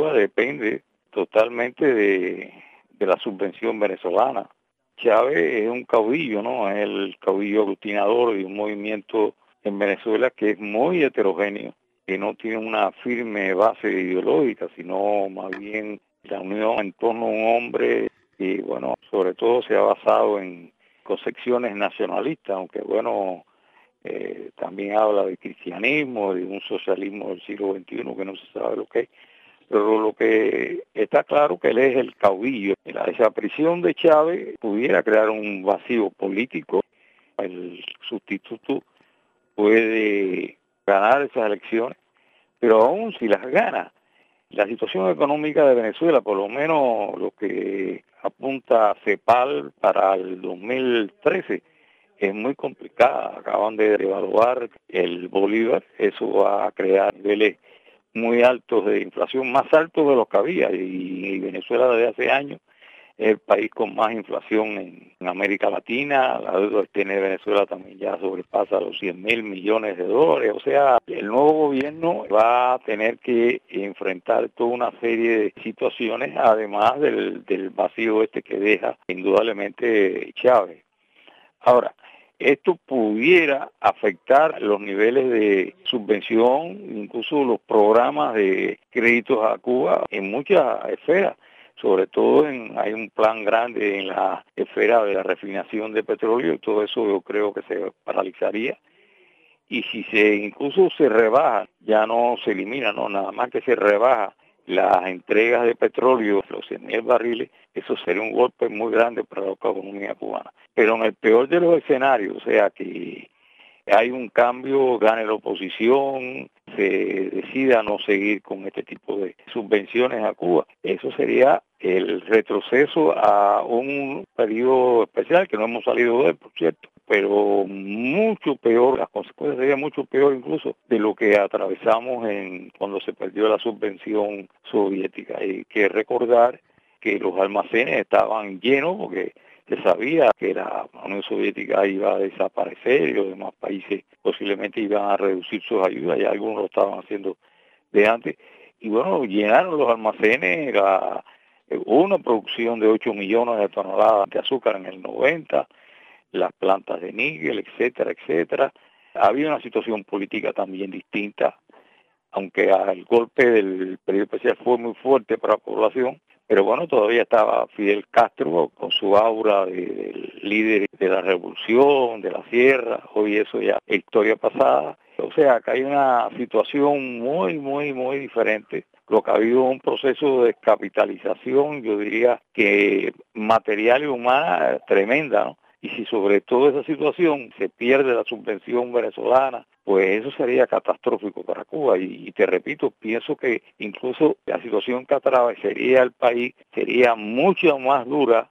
Cuba depende totalmente de la subvención venezolana. Chávez es un caudillo, ¿no? Es el caudillo aglutinador de un movimiento en Venezuela que es muy heterogéneo, que no tiene una firme base ideológica, sino más bien la unión en torno a un hombre y, bueno, sobre todo se ha basado en concepciones nacionalistas, aunque, bueno, también habla de cristianismo, de un socialismo del siglo XXI que no se sabe lo que es. Pero lo que está claro que él es el caudillo. La desaparición de Chávez pudiera crear un vacío político. El sustituto puede ganar esas elecciones, pero aún si las gana, la situación económica de Venezuela, por lo menos lo que apunta CEPAL para el 2013, es muy complicada. Acaban de devaluar el bolívar, eso va a crear niveles muy altos de inflación, más altos de los que había, y Venezuela desde hace años es el país con más inflación en América Latina. La deuda que tiene Venezuela también ya sobrepasa los 100.000 millones de dólares. O sea, el nuevo gobierno va a tener que enfrentar toda una serie de situaciones, además del vacío que deja indudablemente Chávez. Ahora, esto pudiera afectar los niveles de subvención, incluso los programas de créditos a Cuba en muchas esferas. Sobre todo hay un plan grande en la esfera de la refinación de petróleo y todo eso yo creo que se paralizaría. Y si incluso se rebaja, ya no se elimina, no, nada más que se rebaja las entregas de petróleo, los 100.000 barriles, eso sería un golpe muy grande para la economía cubana. Pero en el peor de los escenarios, o sea que hay un cambio, gane la oposición, se decida no seguir con este tipo de subvenciones a Cuba, eso sería el retroceso a un periodo especial que no hemos salido de él, por cierto, pero mucho peor, las consecuencias serían mucho peor incluso de lo que atravesamos cuando se perdió la subvención soviética. Hay que recordar que los almacenes estaban llenos porque se sabía que la Unión Soviética iba a desaparecer y los demás países posiblemente iban a reducir sus ayudas, ya algunos lo estaban haciendo de antes, y bueno, llenaron los almacenes, hubo una producción de 8 millones de toneladas de azúcar en el 90, las plantas de níquel, etcétera, etcétera. Había una situación política también distinta, aunque el golpe del periodo especial fue muy fuerte para la población, pero bueno, todavía estaba Fidel Castro con su aura de líder de la revolución, de la sierra, hoy eso ya es historia pasada. O sea, que hay una situación muy, muy, muy diferente. Lo que ha habido un proceso de descapitalización, yo diría que material y humana tremenda, ¿no? Y si sobre todo esa situación se pierde la subvención venezolana, pues eso sería catastrófico para Cuba. Y te repito, pienso que incluso la situación que atravesaría el país sería mucho más dura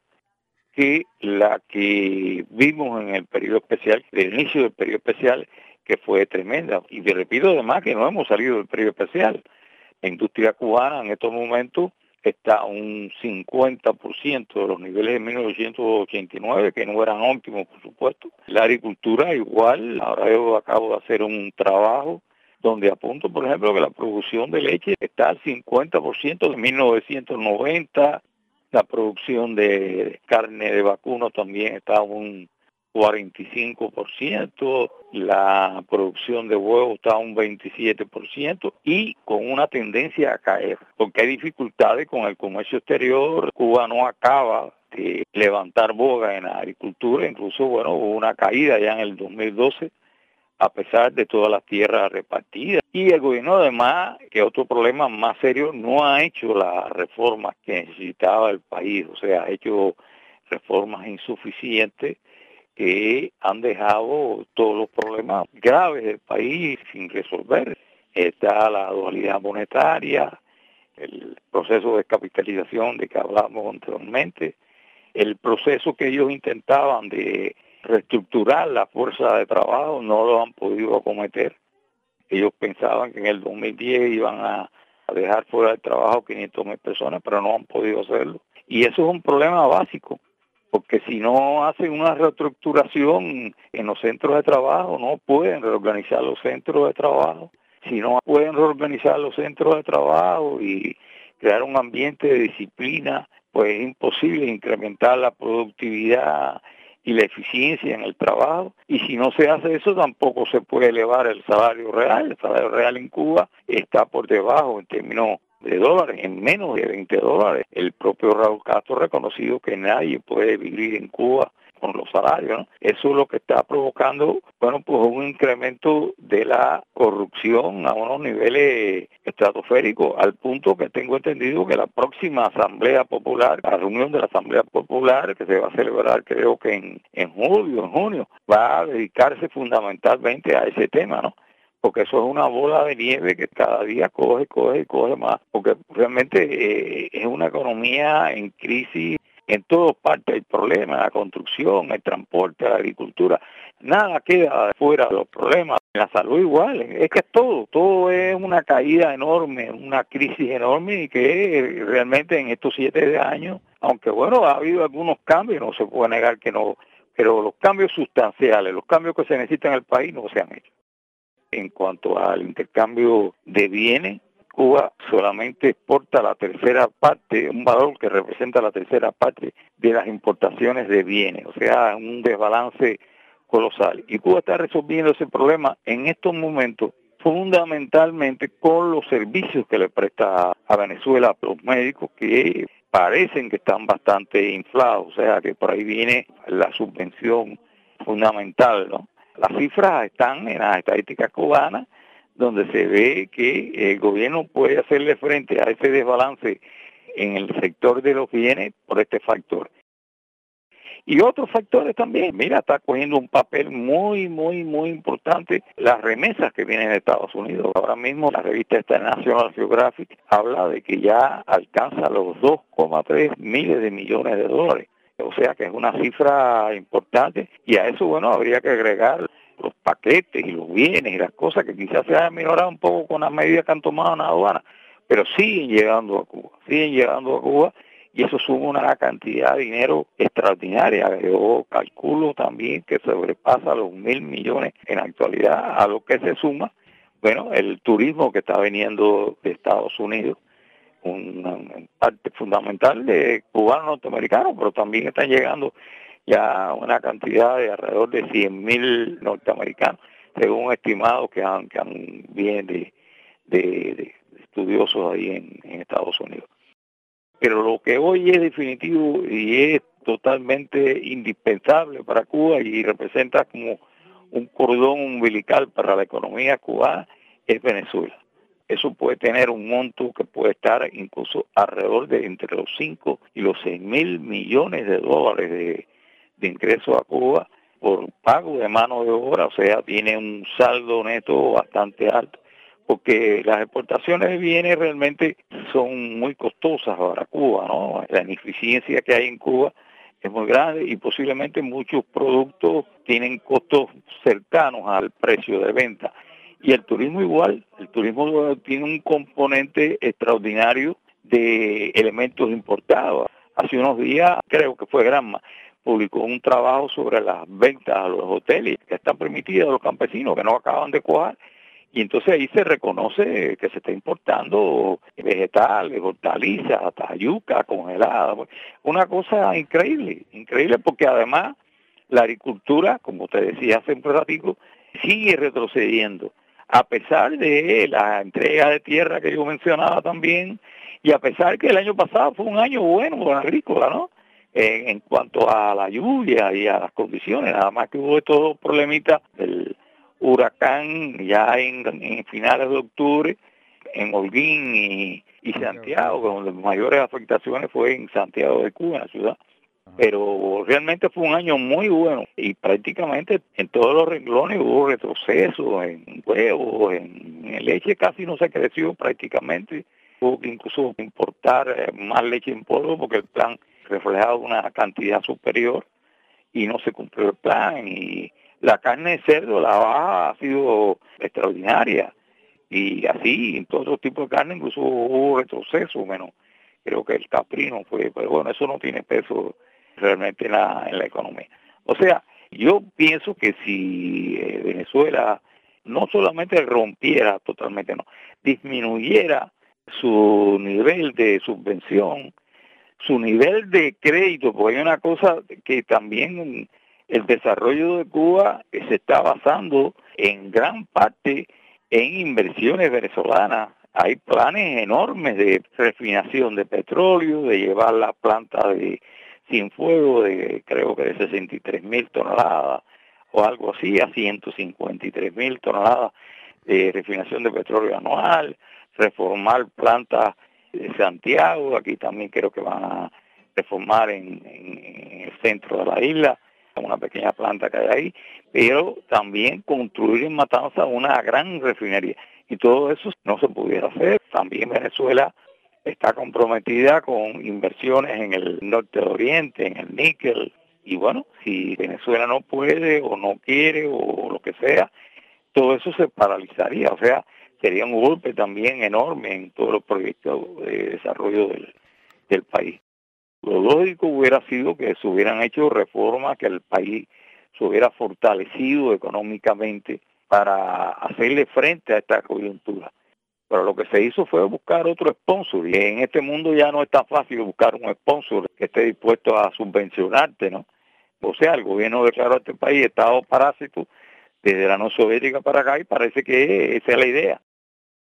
que la que vimos en el periodo especial, el inicio del periodo especial, que fue tremenda. Y te repito además que no hemos salido del periodo especial. La industria cubana en estos momentos está a un 50% de los niveles de 1989, que no eran óptimos, por supuesto. La agricultura igual, ahora yo acabo de hacer un trabajo donde apunto, por ejemplo, que la producción de leche está al 50% de 1990, la producción de carne de vacuno también está a un 45%, la producción de huevos está a un 27% y con una tendencia a caer, porque hay dificultades con el comercio exterior. Cuba no acaba de levantar boga en la agricultura, incluso, bueno, hubo una caída ya en el 2012, a pesar de todas las tierras repartidas. Y el gobierno además, que es otro problema más serio, no ha hecho las reformas que necesitaba el país, o sea, ha hecho reformas insuficientes que han dejado todos los problemas graves del país sin resolver. Está la dualidad monetaria, el proceso de capitalización de que hablamos anteriormente, el proceso que ellos intentaban de reestructurar la fuerza de trabajo, no lo han podido acometer. Ellos pensaban que en el 2010 iban a dejar fuera del trabajo 500.000 personas, pero no han podido hacerlo. Y eso es un problema básico, porque si no hacen una reestructuración en los centros de trabajo, no pueden reorganizar los centros de trabajo. Si no pueden reorganizar los centros de trabajo y crear un ambiente de disciplina, pues es imposible incrementar la productividad y la eficiencia en el trabajo, y si no se hace eso tampoco se puede elevar el salario real. El salario real en Cuba está por debajo en términos de dólares, en menos de $20. El propio Raúl Castro ha reconocido que nadie puede vivir en Cuba con los salarios, ¿no? Eso es lo que está provocando, bueno, pues un incremento de la corrupción a unos niveles estratosféricos, al punto que tengo entendido que la próxima Asamblea Popular, la reunión de la Asamblea Popular, que se va a celebrar creo que en julio, en junio, va a dedicarse fundamentalmente a ese tema, ¿no? Porque eso es una bola de nieve que cada día coge más, porque realmente es una economía en crisis. En todas partes hay problemas, la construcción, el transporte, la agricultura, nada queda fuera de los problemas. La salud igual, es que todo es una caída enorme, una crisis enorme, y que realmente en estos 7 años, aunque bueno, ha habido algunos cambios, no se puede negar que no, pero los cambios sustanciales, los cambios que se necesitan en el país no se han hecho. En cuanto al intercambio de bienes, Cuba solamente exporta la tercera parte, un valor que representa la tercera parte de las importaciones de bienes, o sea, un desbalance colosal. Y Cuba está resolviendo ese problema en estos momentos fundamentalmente con los servicios que le presta a Venezuela a los médicos, que parecen que están bastante inflados, o sea, que por ahí viene la subvención fundamental, ¿no? Las cifras están en las estadísticas cubanas, donde se ve que el gobierno puede hacerle frente a ese desbalance en el sector de los bienes por este factor. Y otros factores también, mira, está cogiendo un papel muy importante las remesas que vienen de Estados Unidos. Ahora mismo la revista National Geographic habla de que ya alcanza los 2,3 miles de millones de dólares. O sea que es una cifra importante, y a eso, bueno, habría que agregar los paquetes y los bienes y las cosas que quizás se hayan minorado un poco con las medidas que han tomado en la aduana, pero siguen llegando a Cuba, y eso suma una cantidad de dinero extraordinaria. Yo calculo también que sobrepasa los 1.000 millones en la actualidad, a lo que se suma, bueno, el turismo que está viniendo de Estados Unidos, una parte fundamental de cubanos norteamericanos, pero también están llegando ya una cantidad de alrededor de 100.000 norteamericanos, según estimados que vienen de estudiosos ahí en Estados Unidos. Pero lo que hoy es definitivo y es totalmente indispensable para Cuba y representa como un cordón umbilical para la economía cubana es Venezuela. Eso puede tener un monto que puede estar incluso alrededor de entre los 5 y los 6.000 millones de dólares de ingresos a Cuba por pago de mano de obra, o sea, tiene un saldo neto bastante alto, porque las exportaciones de bienes realmente son muy costosas para Cuba, ¿no? La ineficiencia que hay en Cuba es muy grande, y posiblemente muchos productos tienen costos cercanos al precio de venta. Y el turismo igual, el turismo tiene un componente extraordinario de elementos importados. Hace unos días, creo que fue Granma, publicó un trabajo sobre las ventas a los hoteles que están permitidas a los campesinos que no acaban de cuajar, y entonces ahí se reconoce que se está importando vegetales, hortalizas, hasta yuca congelada. Una cosa increíble porque además la agricultura, como te decía hace un ratito, sigue retrocediendo, a pesar de la entrega de tierra que yo mencionaba también, y a pesar que el año pasado fue un año bueno agrícola, ¿no? En cuanto a la lluvia y a las condiciones, nada más que hubo estos problemitas del huracán ya en finales de octubre en Holguín y Santiago, donde las mayores afectaciones fue en Santiago de Cuba, en la ciudad. Pero realmente fue un año muy bueno, y prácticamente en todos los renglones hubo retroceso, en huevos, en leche casi no se creció prácticamente. Hubo que incluso importar más leche en polvo porque el plan reflejaba una cantidad superior y no se cumplió el plan. Y la carne de cerdo, la baja ha sido extraordinaria, y así en todos los tipos de carne incluso hubo retroceso, menos creo que el caprino fue, pero bueno, eso no tiene peso realmente en la economía. O sea, yo pienso que si Venezuela no solamente rompiera totalmente, no, disminuyera su nivel de subvención, su nivel de crédito, porque hay una cosa que también el desarrollo de Cuba se está basando en gran parte en inversiones venezolanas. Hay planes enormes de refinación de petróleo, de llevar la planta de Cienfuegos de creo que de 63.000 toneladas o algo así a 153.000 toneladas de refinación de petróleo anual, reformar plantas de Santiago, aquí también creo que van a reformar en el centro de la isla, una pequeña planta que hay ahí, pero también construir en Matanzas una gran refinería. Y todo eso no se pudiera hacer. También Venezuela está comprometida con inversiones en el norte de Oriente, en el níquel. Y bueno, si Venezuela no puede o no quiere o lo que sea, todo eso se paralizaría. O sea, sería un golpe también enorme en todos los proyectos de desarrollo del país. Lo lógico hubiera sido que se hubieran hecho reformas, que el país se hubiera fortalecido económicamente para hacerle frente a esta coyuntura. Pero lo que se hizo fue buscar otro sponsor, y en este mundo ya no es tan fácil buscar un sponsor que esté dispuesto a subvencionarte, ¿no? O sea, el gobierno declaró a este país estado parásito desde la Unión Soviética para acá y parece que esa es la idea.